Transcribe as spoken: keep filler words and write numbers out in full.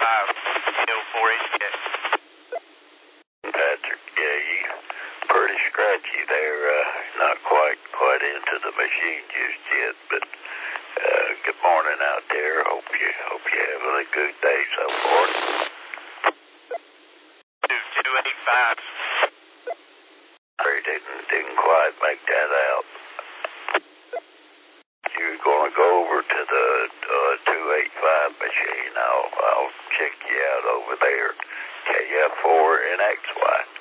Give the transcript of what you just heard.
five, Hill four eighty-eight. Patrick, yeah, you pretty scratchy there. Uh, not quite quite into the machine just yet, but uh, good morning out there. Hope you hope you having a good day so far. Two two eight five. Sorry, didn't didn't quite make that out. You're gonna go over to the uh, two eight five machine. I'll I'll check you out over there. K F four and X Y.